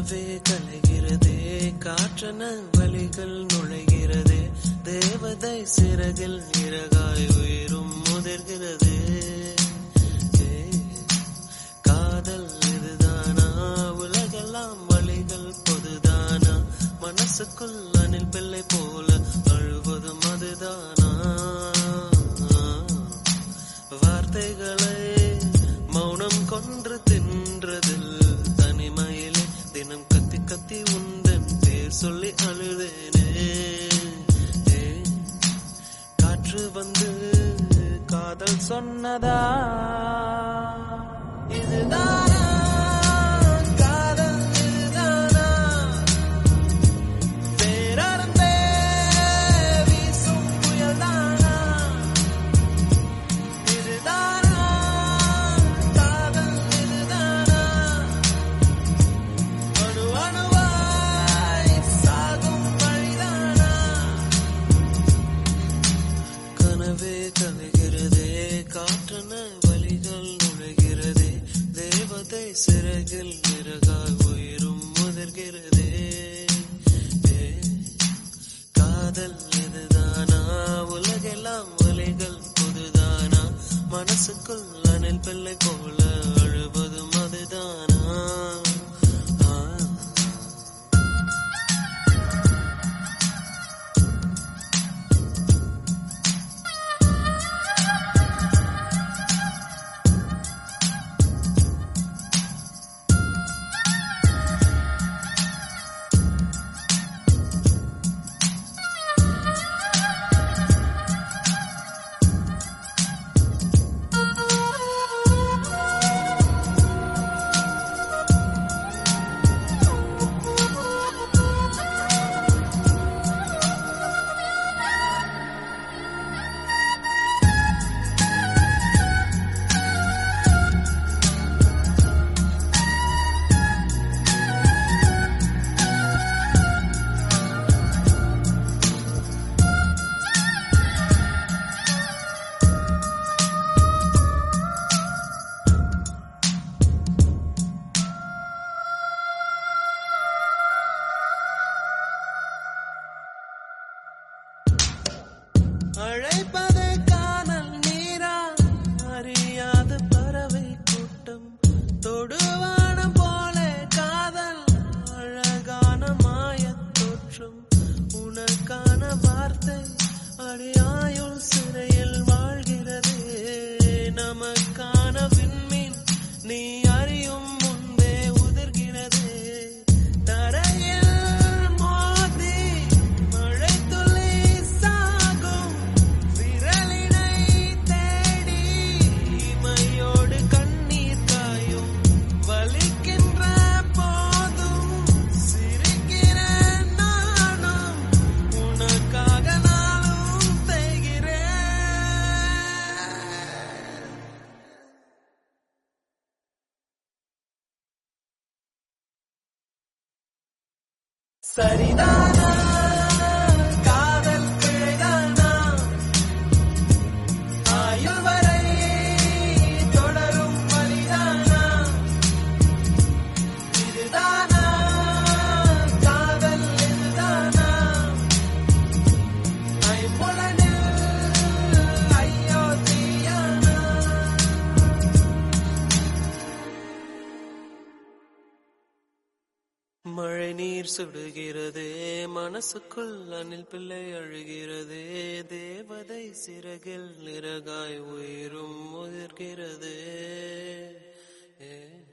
கனவே கலைகிறதே, காற்றன வழிகள் நுழைகிறதே, தேவதை சிறகில் இறகாய் உயிரும் முதிர்கிறதே. காதல் இதுதானா, உலகெல்லாம் வழிகள் பொதுதானா, மனசுக்குள் அணில் பிள்ளை போல அழுவதும் அதுதானா? வார்த்தைகளை மௌனம் கொன்று தின்றதில் தனிமையிலே தினம் கத்தி கத்தி உந்தன் பேர் சொல்லி அழுதேனே. காற்று வந்து காதல் சொன்னதா, இதுதானா காதல், இதுதானா பேரறந்தே வீசும் புயல்தானா, இதுதானா காதல், இதுதானா அணு அணுவாய் சாகும் வழிதானா? கனவே கலைகிறதே, காற்றன வழிகள் நுழைகிறதே, தேவதை சிறகில் இறகாய் உயிரும் முதிர்கிறதே. காதல் இதுதானா, உலகெல்லாம் வழிகள் புதுதானா, மனசுக்குள் அணில் பிள்ளை போல அழுவதும் அதுதானா? அழைப்பதே காணல் நீரா, அறியாத பறவை கூட்டம், தொடுவானம் போல காதல், அழகான மாயத் தோற்றம், உனக்கான வார்த்தை அடியாயுள் சிறையில் வாழ்கிறதே. நமக்கான விண்மீன் நீ அறியும் முன்பே உதிர்கிறதே. தரையில் மோதி மழை துளி சாகும் விரலினை தேடி, இமையோடு கண்ணீர் காயும் வலிக்கின்ற போதும் சிரிக்கிறேன் நானும், உனக்காக நாளும் தேய்கிறேன். சரிதானா காதல், பிழைதானா ஆயுள் வரை தொடரும் வழிதானா, இதுதானா காதல், இதுதானா ஐம்புலனில் ஐயோ தீயானா? மழை நீர் சுடுகிறதே, மனசுக்குள் அணில் பிள்ளை அழுகிறதே, தேவதை சிறகில் இறகாய் உயிரும் முதிர்கிறதே.